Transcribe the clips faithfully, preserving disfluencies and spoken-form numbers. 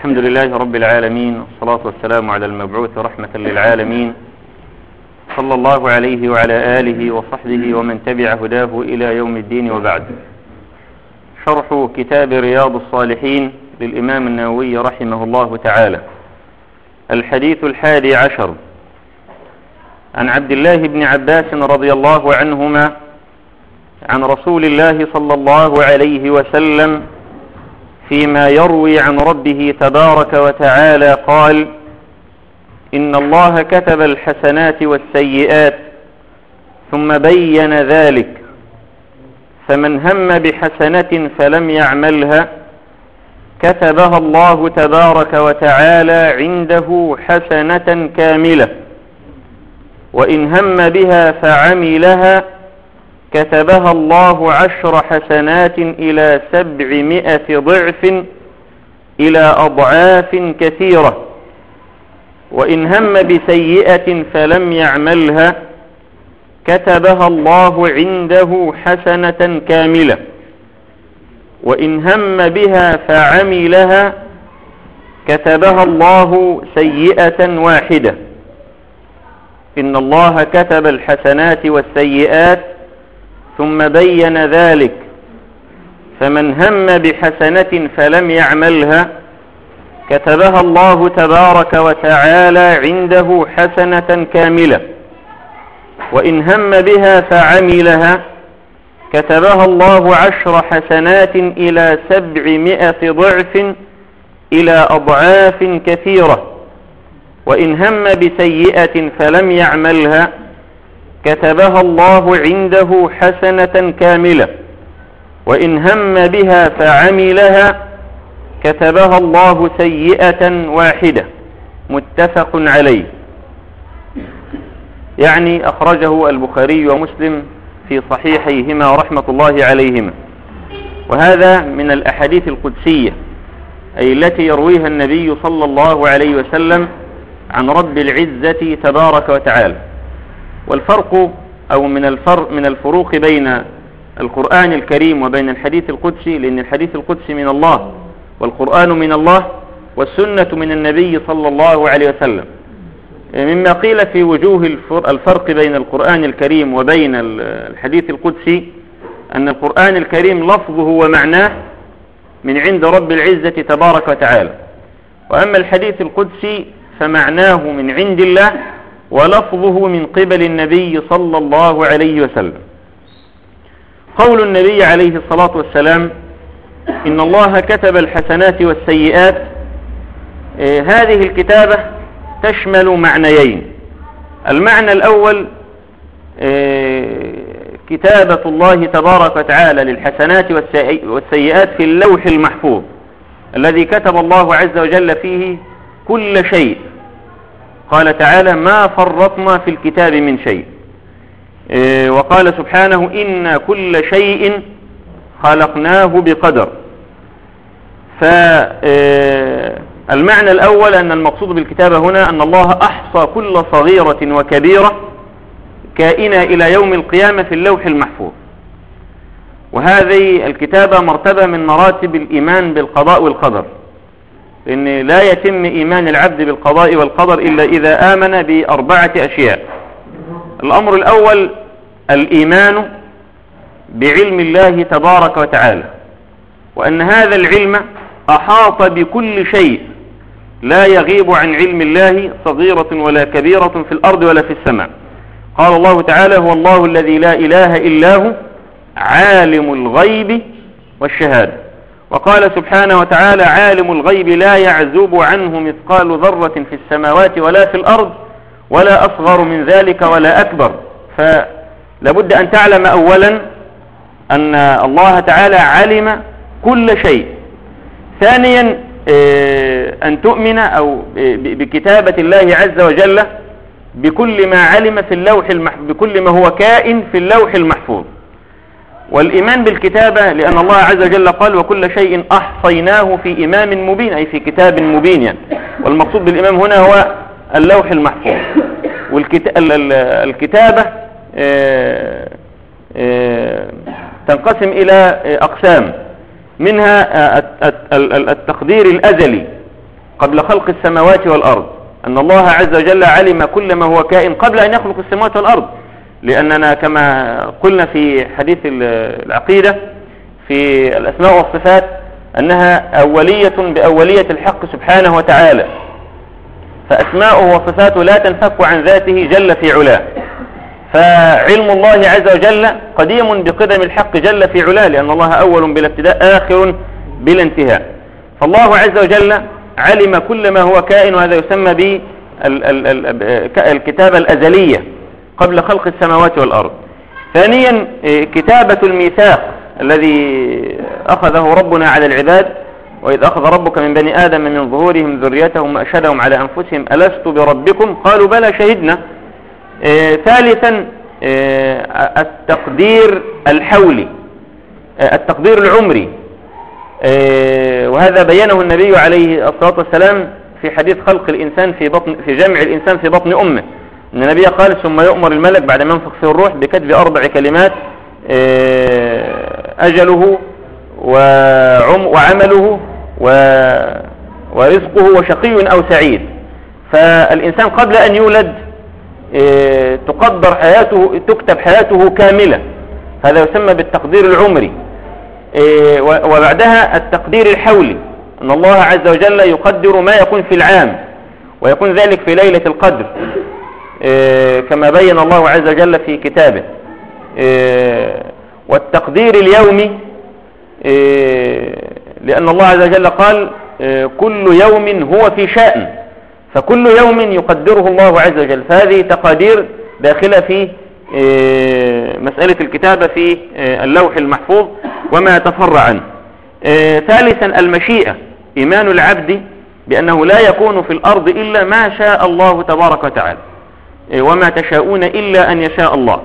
الحمد لله رب العالمين، والصلاة والسلام على المبعوث رحمة للعالمين، صلى الله عليه وعلى آله وصحبه ومن تبع هداه إلى يوم الدين. وبعد، شرح كتاب رياض الصالحين للإمام النووي رحمه الله تعالى. الحديث الحادي عشر عن عبد الله بن عباس رضي الله عنهما عن رسول الله صلى الله عليه وسلم فيما يروي عن ربه تبارك وتعالى قال: إن الله كتب الحسنات والسيئات ثم بين ذلك، فمن هم بحسنة فلم يعملها كتبها الله تبارك وتعالى عنده حسنة كاملة، وإن هم بها فعملها كتبها الله عشر حسنات إلى سبعمائة ضعف إلى أضعاف كثيرة، وإن هم بسيئة فلم يعملها كتبها الله عنده حسنة كاملة، وإن هم بها فعملها كتبها الله سيئة واحدة. إن الله كتب الحسنات والسيئات ثم بين ذلك، فمن هم بحسنة فلم يعملها كتبها الله تبارك وتعالى عنده حسنة كاملة، وإن هم بها فعملها كتبها الله عشر حسنات إلى سبعمائة ضعف إلى أضعاف كثيرة، وإن هم بسيئة فلم يعملها كتبها الله عنده حسنة كاملة، وإن هم بها فعملها كتبها الله سيئة واحدة. متفق عليه. يعني أخرجه البخاري ومسلم في صحيحيهما رحمة الله عليهما. وهذا من الأحاديث القدسية، أي التي يرويها النبي صلى الله عليه وسلم عن رب العزة تبارك وتعالى. والفرق أو من الفرق من الفروق بين القرآن الكريم وبين الحديث القدسي، لأن الحديث القدسي من الله والقرآن من الله والسنة من النبي صلى الله عليه وسلم. مما قيل في وجوه الفرق بين القرآن الكريم وبين الحديث القدسي أن القرآن الكريم لفظه ومعناه من عند رب العزة تبارك وتعالى، وأما الحديث القدسي فمعناه من عند الله ولفظه من قبل النبي صلى الله عليه وسلم. قول النبي عليه الصلاة والسلام: إن الله كتب الحسنات والسيئات، آه هذه الكتابة تشمل معنيين. المعنى الأول آه كتابة الله تبارك وتعالى للحسنات والسيئات في اللوح المحفوظ الذي كتب الله عز وجل فيه كل شيء. قال تعالى: ما فرطنا في الكتاب من شيء. آه وقال سبحانه: إن كل شيء خلقناه بقدر. فالمعنى الأول أن المقصود بالكتابة هنا أن الله أحصى كل صغيرة وكبيرة كائنة إلى يوم القيامة في اللوح المحفوظ. وهذه الكتابة مرتبة من مراتب الإيمان بالقضاء والقدر، لأن لا يتم إيمان العبد بالقضاء والقدر إلا إذا آمن بأربعة أشياء. الأمر الأول الإيمان بعلم الله تبارك وتعالى، وأن هذا العلم أحاط بكل شيء، لا يغيب عن علم الله صغيرة ولا كبيرة في الأرض ولا في السماء. قال الله تعالى: هو الله الذي لا إله إلا هو عالم الغيب والشهادة. وقال سبحانه وتعالى: عالم الغيب لا يعزب عنه مثقال ذرة في السماوات ولا في الأرض ولا أصغر من ذلك ولا أكبر. فلابد أن تعلم أولا أن الله تعالى علم كل شيء. ثانيا أن تؤمن أو بكتابة الله عز وجل بكل ما علم في اللوح المحفوظ، بكل ما هو كائن في اللوح المحفوظ. والإيمان بالكتابة لأن الله عز وجل قال: وكل شيء أحصيناه في إمام مبين، أي في كتاب مبين يعني. والمقصود بالإمام هنا هو اللوح المحفوظ. والكتابة تنقسم إلى أقسام، منها التقدير الأزلي قبل خلق السماوات والأرض، أن الله عز وجل علم كل ما هو كائن قبل أن يخلق السماوات والأرض، لأننا كما قلنا في حديث العقيدة في الأسماء والصفات أنها أولية بأولية الحق سبحانه وتعالى، فأسماؤه وصفاته لا تنفك عن ذاته جل في علاه، فعلم الله عز وجل قديم بقدم الحق جل في علاه، لأن الله أول بلا ابتداء آخر بلا انتهاء. فالله عز وجل علم كل ما هو كائن، وهذا يسمى بالكتابة الأزلية قبل خلق السماوات والأرض. ثانيا كتابة الميثاق الذي أخذه ربنا على العباد، وإذ أخذ ربك من بني آدم من ظهورهم ذريتهم وأشهدهم على أنفسهم ألست بربكم قالوا بلى شهدنا. آه ثالثا آه التقدير الحولي، آه التقدير العمري، آه وهذا بينه النبي عليه الصلاة والسلام في حديث خلق الإنسان في بطن في جمع الإنسان في بطن أمه، أن النبي قال ثم يؤمر الملك بعد ما ينفخ فيه الروح بكتب أربع كلمات آه أجله وعمله ورزقه وشقي أو سعيد. فالإنسان قبل أن يولد تقدر حياته، تكتب حياته كاملة، هذا يسمى بالتقدير العمري. وبعدها التقدير الحولي، أن الله عز وجل يقدر ما يكون في العام، ويكون ذلك في ليلة القدر كما بين الله عز وجل في كتابه. والتقدير اليومي، لأن الله عز وجل قال كل يوم هو في شأن، فكل يوم يقدره الله عز وجل، فهذه تقادير داخلة في مسألة الكتابة في اللوح المحفوظ وما يتفرع عنه. ثالثا المشيئة، إيمان العبد بأنه لا يكون في الأرض إلا ما شاء الله تبارك وتعالى، وما تشاءون إلا أن يشاء الله.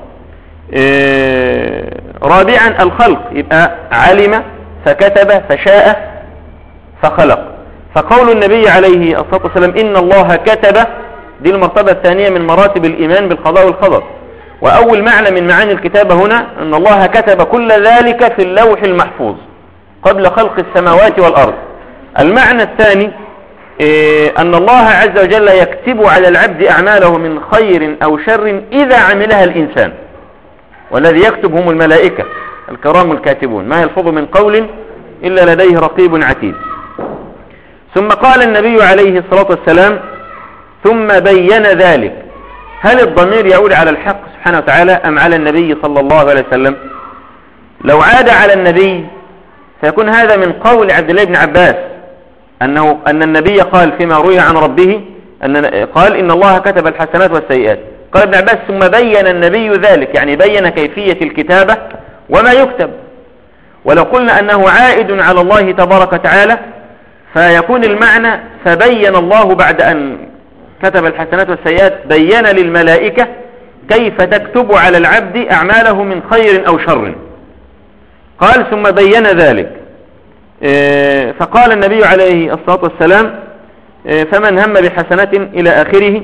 رابعا الخلق، يبقى علم فكتب فشاء فخلق. فقول النبي عليه الصلاة والسلام إن الله كتب، دي المرتبة الثانية من مراتب الإيمان بالقضاء والقدر، وأول معنى من معاني الكتابة هنا أن الله كتب كل ذلك في اللوح المحفوظ قبل خلق السماوات والأرض. المعنى الثاني أن الله عز وجل يكتب على العبد أعماله من خير أو شر إذا عملها الإنسان، والذي يكتب هم الملائكة الكرام الكاتبون، ما يلفظ من قول إلا لديه رقيب عتيد. ثم قال النبي عليه الصلاة والسلام ثم بين ذلك. هل الضمير يعود على الحق سبحانه وتعالى أم على النبي صلى الله عليه وسلم؟ لو عاد على النبي فيكون هذا من قول عبد الله بن عباس أنه أن النبي قال فيما روي عن ربه أن قال إن الله كتب الحسنات والسيئات. قال ابن عباس ثم بين النبي ذلك، يعني بين كيفية الكتابة وما يكتب. ولو قلنا أنه عائد على الله تبارك وتعالى فيكون المعنى فبين الله بعد أن كتب الحسنات والسيئات بين للملائكة كيف تكتب على العبد أعماله من خير أو شر. قال ثم بين ذلك، فقال النبي عليه الصلاة والسلام فمن هم بحسنة إلى آخره،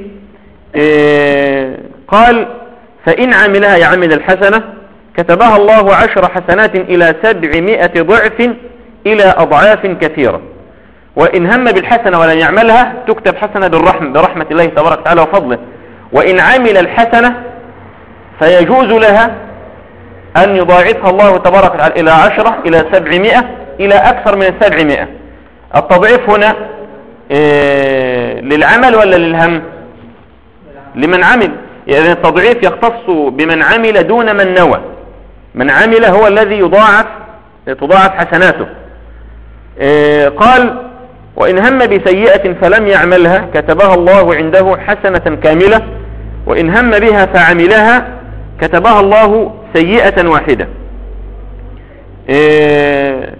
قال فإن عملها يعمل الحسنة كتبها الله عشر حسنات إلى سبعمائة ضعف إلى أضعاف كثيرة، وإن هم بالحسنة ولم يعملها تكتب حسنة بالرحمة برحمة الله تبارك وتعالى وفضله، وإن عمل الحسنة فيجوز لها أن يضاعفها الله تبارك وتعالى إلى عشرة إلى سبعمائة إلى أكثر من السبعمائة. التضعيف هنا إيه للعمل ولا للهم؟ لمن عمل، يعني التضعيف يختص بمن عمل دون من نوى. من عمل هو الذي يضاعف تضاعف حسناته. إيه قال وإن هم بسيئة فلم يعملها كتبها الله عنده حسنة كاملة، وإن هم بها فعملها كتبها الله سيئة واحدة. إيه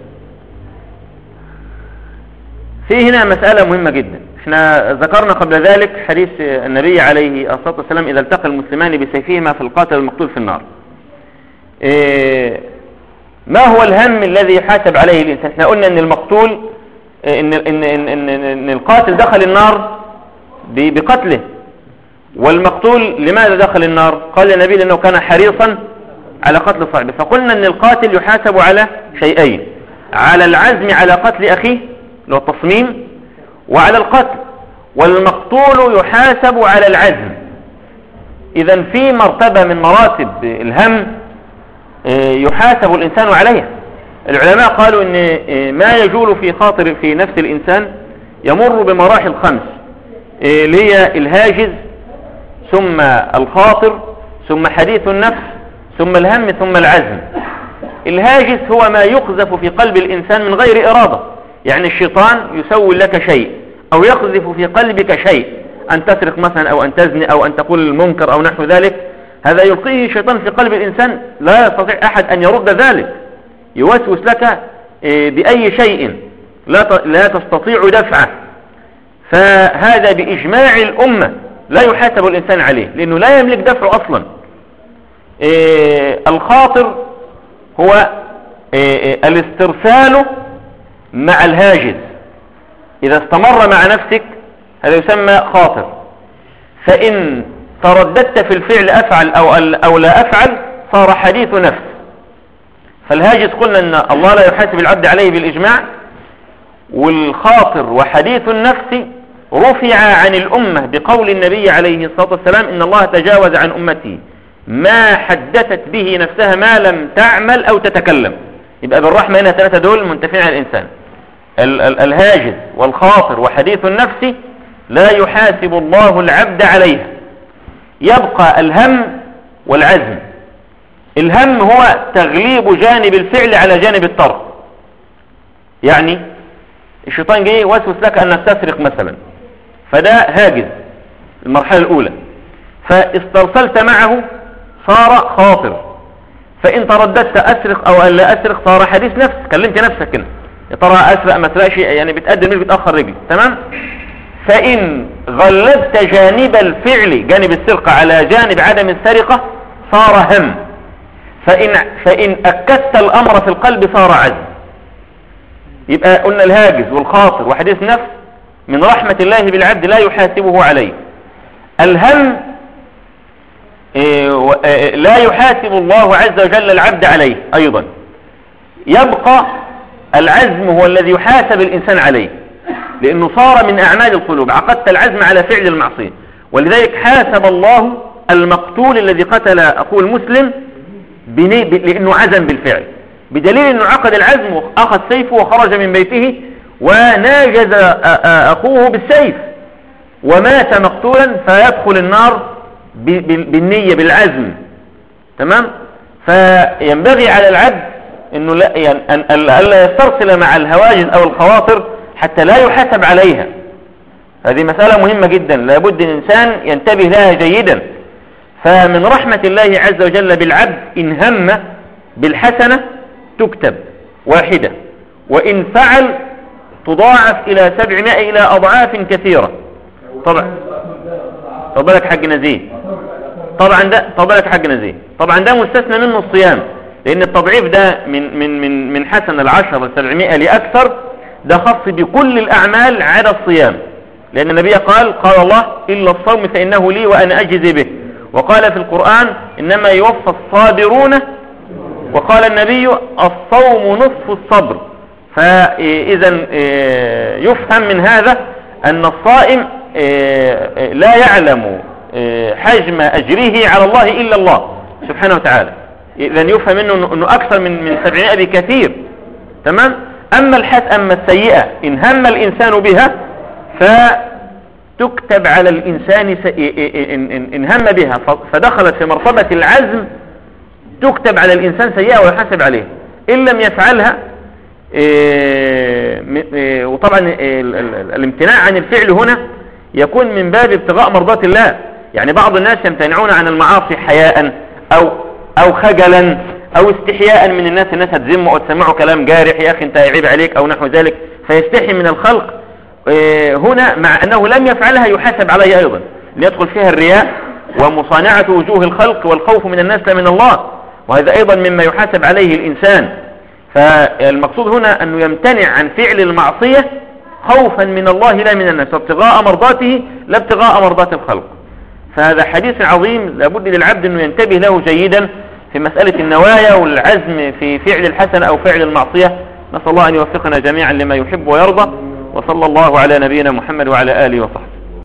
في هنا مسألة مهمة جدا. احنا ذكرنا قبل ذلك حديث النبي عليه الصلاة والسلام إذا التقى المسلمان بسيفهما فالقاتل المقتول في النار. إيه ما هو الهم الذي يحاسب عليه الإنسان؟ احنا قلنا ان المقتول ان, إن, إن, إن, إن القاتل دخل النار بقتله، والمقتول لماذا دخل النار؟ قال النبي لأنه كان حريصا على قتل صاحبه. فقلنا ان القاتل يحاسب على شيئين: على العزم على قتل أخيه اللي هو التصميم، وعلى القتل، والمقتول يحاسب على العزم. إذا في مرتبة من مراتب الهم يحاسب الإنسان عليها. العلماء قالوا إن ما يجول في خاطر في نفس الإنسان يمر بمراحل خمس، اللي هي الهاجز، ثم الخاطر، ثم حديث النفس، ثم الهم، ثم العزم. الهاجس هو ما يقذف في قلب الإنسان من غير إرادة، يعني الشيطان يسوي لك شيء أو يقذف في قلبك شيء، أن تسرق مثلا أو أن تزني أو أن تقول المنكر أو نحو ذلك. هذا يلقيه الشيطان في قلب الإنسان، لا يستطيع أحد أن يرد ذلك، يوسوس لك بأي شيء لا تستطيع دفعه. فهذا بإجماع الأمة لا يحاسب الإنسان عليه، لأنه لا يملك دفعه أصلا. الخاطر هو الاسترسال مع الهاجس، إذا استمر مع نفسك هذا يسمى خاطر. فإن ترددت في الفعل أفعل أو, أو لا أفعل صار حديث نفس. فالهاجس قلنا أن الله لا يحاسب العبد عليه بالإجماع، والخاطر وحديث النفس رفع عن الأمة بقول النبي عليه الصلاة والسلام إن الله تجاوز عن أمتي ما حدثت به نفسها ما لم تعمل أو تتكلم. يبقى بالرحمة هنا ثلاثة دول منتفعين على الإنسان، ال ال الهاجس والخاطر وحديث النفس لا يحاسب الله العبد عليها. يبقى الهم والعزم. الهم هو تغليب جانب الفعل على جانب الترك، يعني الشيطان جاي وسوس لك أنك تسرق مثلا، فده هاجس المرحلة الأولى، فاسترسلت معه صار خاطر. فإن ترددت أسرق أو أن لا أسرق صار حديث نفس، كلمت نفسك كده يا ترى أسرق ما أسرقش، يعني بتقدم رجل بتأخر رجل، تمام. فإن غلبت جانب الفعل جانب السرقة على جانب عدم السرقة صار هم. فإن, فإن أكدت الأمر في القلب صار عزم. يبقى قلنا الهاجس والخاطر وحديث نفس من رحمة الله بالعبد لا يحاسبه عليه. الهم لا يحاسب الله عز وجل العبد عليه أيضا. يبقى العزم هو الذي يحاسب الإنسان عليه، لأنه صار من أعمال القلوب، عقدت العزم على فعل المعصية. ولذلك حاسب الله المقتول الذي قتل أخوه المسلم لأنه عزم بالفعل، بدليل أنه عقد العزم وأخذ سيفه وخرج من بيته وناجز أخوه بالسيف ومات مقتولا، فيدخل النار بالنية بالعزم، تمام. فينبغي على العبد انه لا يعني أن ألا يسترسل مع الهواجس او الخواطر حتى لا يحاسب عليها. هذه مسألة مهمة جدا، لابد الانسان ينتبه لها جيدا. فمن رحمة الله عز وجل بالعبد إن هم بالحسنة تكتب واحدة، وإن فعل تضاعف إلى سبعمائة إلى أضعاف كثيرة. طبعا طبعا لك حق نزيه، طبعا ده طبعا لك حق نزيه، طبعا ده مستثنى منه الصيام، لأن التضعيف ده من من من من حسن العشر سبعمائة لأكثر، ده خاص بكل الأعمال عدا الصيام، لأن النبي قال قال الله إلا الصوم فإنه لي وأنا أجزي به. وقال في القرآن إنما يوفى الصابرون، وقال النبي الصوم نصف الصبر. فإذا يفهم من هذا أن الصائم لا يعلم حجم أجره على الله إلا الله سبحانه وتعالى. إذا يفهم منه أنه أكثر من من سبعين بكثير، تمام. أما الحس أما السيئة إن هم الإنسان بها فتكتب على الإنسان إن هم بها فدخلت في مرتبة العزم، تكتب على الإنسان سيئة ويحاسب عليه. إن لم يفعلها، وطبعا الامتناع عن الفعل هنا يكون من باب ابتغاء مرضات الله. يعني بعض الناس يمتنعون عن المعاصي حياء أو أو خجلا أو استحياء من الناس، الناس هتذمه أو تسمعوا كلام جارح، يا أخي أنت يعيب عليك أو نحو ذلك، فيستحي من الخلق. هنا مع أنه لم يفعلها يحاسب عليه أيضا، ليدخل فيها الرياء ومصانعة وجوه الخلق والخوف من الناس لا من الله، وهذا أيضا مما يحاسب عليه الإنسان. فالمقصود هنا أنه يمتنع عن فعل المعصية خوفا من الله لا من الناس، وابتغاء مرضاته لا ابتغاء مرضات الخلق. فهذا حديث عظيم لابد للعبد أنه ينتبه له جيدا في مسألة النوايا والعزم في فعل الحسن أو فعل المعصية. نسأل الله أن يوفقنا جميعا لما يحب ويرضى، وصلى الله على نبينا محمد وعلى آله وصحبه.